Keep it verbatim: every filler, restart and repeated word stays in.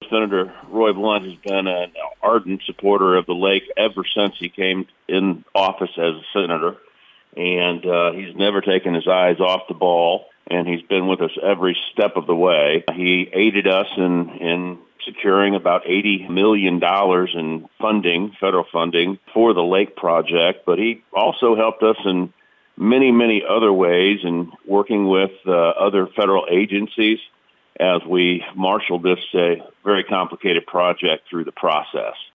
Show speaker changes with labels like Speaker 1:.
Speaker 1: Senator Roy Blunt has been an ardent supporter of the lake ever since he came in office as a senator, and uh, he's never taken his eyes off the ball, and he's been with us every step of the way. He aided us in, in securing about eighty million dollars in funding, federal funding, for the lake project, but he also helped us in many, many other ways in working with uh, other federal agencies as we marshaled this uh, very complicated project through the process.